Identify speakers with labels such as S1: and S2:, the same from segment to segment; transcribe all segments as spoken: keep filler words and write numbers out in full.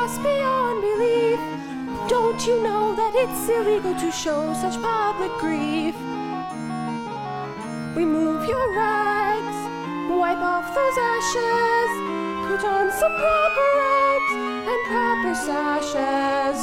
S1: just beyond belief. Don't you know that it's illegal to show such public grief? Remove your rags, wipe off those ashes, put on some proper robes and proper sashes.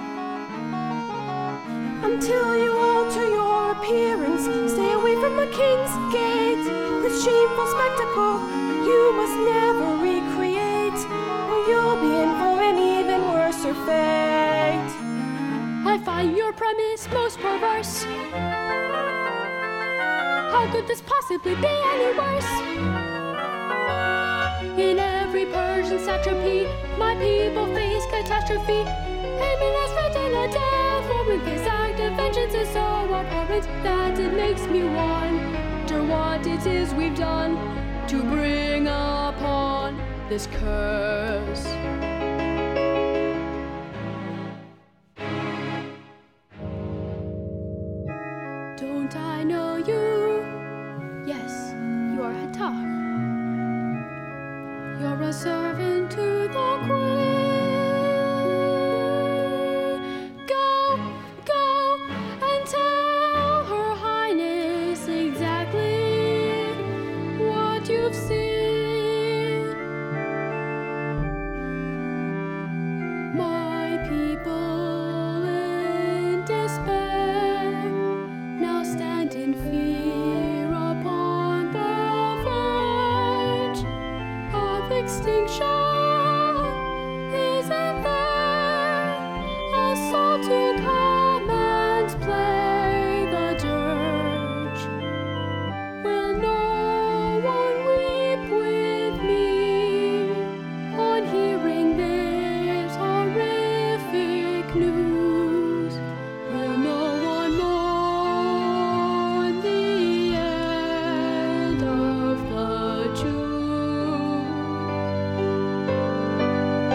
S1: Until you alter your appearance, stay away from the King's Gate. This shameful spectacle you must never recreate, or you'll be in for an even worser fate.
S2: I find your premise most perverse. How could this possibly be any worse? In every Persian satrapy, my people face catastrophe. Aiming as written a death, for with this act of vengeance is so abhorrent that it makes me wonder what it is we've done to bring upon this curse. Don't I know you? Yes, you're Hathach. You're a servant to the Queen.